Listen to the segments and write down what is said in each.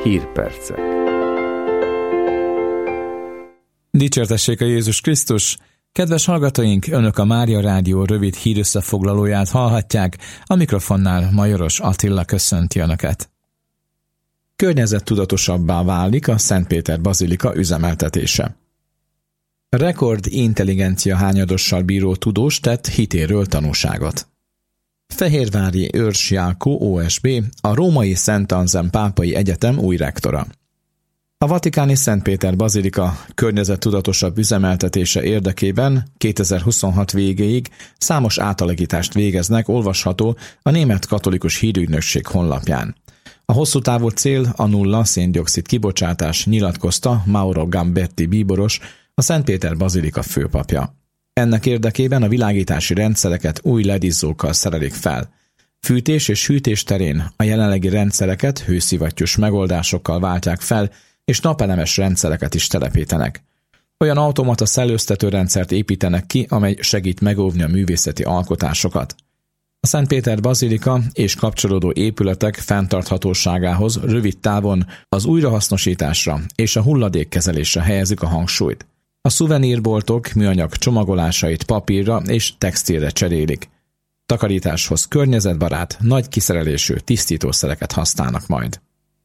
Hírpercek. Dicsértessék a Jézus Krisztus! Kedves hallgatóink, Önök a Mária Rádió rövid hírösszefoglalóját hallhatják, a mikrofonnál Majoros Attila köszönti Önöket. Környezettudatosabbá válik a Szentpéter Bazilika üzemeltetése. Rekord intelligencia hányadossal bíró tudós tett hitéről tanúságot. Fehérvári Őrs Jákó OSB, a római Szent Anselm Pápai Egyetem új rektora. A vatikáni Szentpéter Bazilika környezettudatosabb üzemeltetése érdekében 2026 végéig számos átalakítást végeznek, olvasható a Német Katolikus Hírügynökség honlapján. A hosszú távú cél a nulla szén-dioxid kibocsátás, nyilatkozta Mauro Gambetti bíboros, a Szentpéter Bazilika főpapja. Ennek érdekében a világítási rendszereket új LED-izzókkal szerelik fel. Fűtés és hűtés terén a jelenlegi rendszereket hőszivattyús megoldásokkal váltják fel, és napelemes rendszereket is telepítenek. Olyan automata szellőztető rendszert építenek ki, amely segít megóvni a művészeti alkotásokat. A Szentpéter Bazilika és kapcsolódó épületek fenntarthatóságához rövid távon az újrahasznosításra és a hulladékkezelésre helyezik a hangsúlyt. A szuvenírboltok műanyag csomagolásait papírra és textilre cserélik. Takarításhoz környezetbarát, nagy kiszerelésű tisztítószereket használnak majd.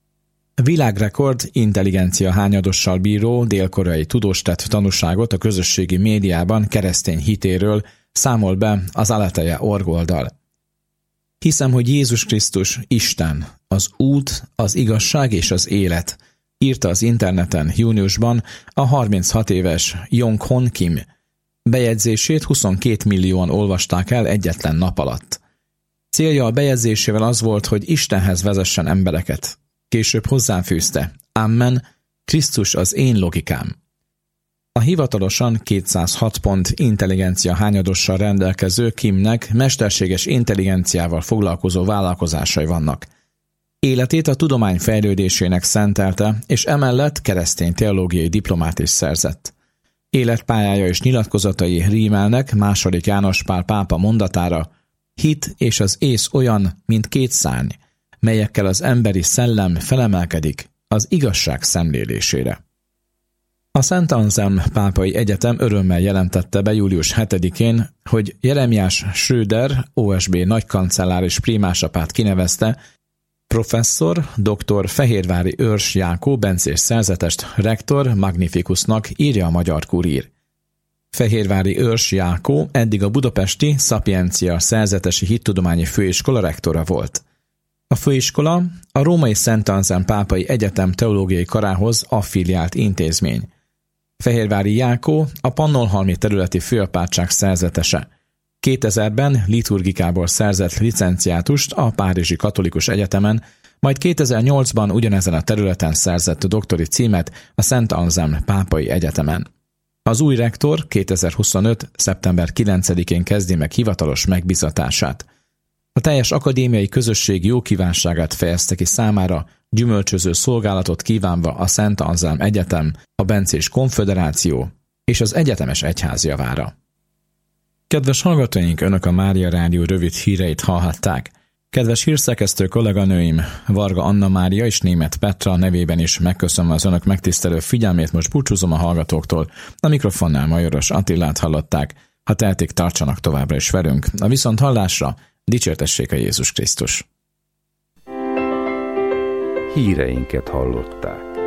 Világrekord intelligencia hányadossal bíró dél-koreai tudós tett tanúságot a közösségi médiában keresztény hitéről, számol be az Aletheia.org oldal. Hiszem, hogy Jézus Krisztus Isten, az út, az igazság és az élet, írta az interneten júniusban a 36 éves Yong-Hon Kim. Bejegyzését 22 millióan olvasták el egyetlen nap alatt. Célja a bejegyzésével az volt, hogy Istenhez vezessen embereket. Később hozzáfűzte, Amen, Krisztus az én logikám. A hivatalosan 206 pont intelligencia hányadossal rendelkező Kimnek mesterséges intelligenciával foglalkozó vállalkozásai vannak. Életét a tudomány fejlődésének szentelte, és emellett keresztény teológiai diplomát is szerzett. Életpályája és nyilatkozatai rímelnek II. János Pál pápa mondatára: hit és az ész olyan, mint két szárny, melyekkel az emberi szellem felemelkedik az igazság szemlélésére. A Szent Anselm Pápai Egyetem örömmel jelentette be július 7-én, hogy Jeremiás Schröder OSB nagykancellár és prímásapát kinevezte professzor dr. Fehérvári Őrs Jákó bencés szerzetest rektor magnificusnak, írja a Magyar Kurír. Fehérvári Őrs Jákó eddig a budapesti Szapiencia szerzetesi hittudományi főiskola rektora volt. A főiskola a római Szent Anselm Pápai Egyetem teológiai karához affiliált intézmény. Fehérvári Jákó a Pannonhalmi területi főapátság szerzetese. 2000-ben liturgikából szerzett licenciátust a Párizsi Katolikus Egyetemen, majd 2008-ban ugyanezen a területen szerzett doktori címet a Szent Anselm Pápai Egyetemen. Az új rektor 2025. szeptember 9-én kezdi meg hivatalos megbízatását. A teljes akadémiai közösség jó kívánságát fejezte ki számára, gyümölcsöző szolgálatot kívánva a Szent Anselm Egyetem, a Bencés Konföderáció és az egyetemes egyház javára. Kedves hallgatóink, Önök a Mária Rádió rövid híreit hallhatták. Kedves hírszerkesztő kolléganőim, Varga Anna Mária és Németh Petra nevében is megköszönöm az Önök megtisztelő figyelmét, most búcsúzom a hallgatóktól. A mikrofonnál Majoros Attilát hallották. Ha tehetik, tartsanak továbbra is velünk. A viszonthallásra, dicsértessék a Jézus Krisztus! Híreinket hallották.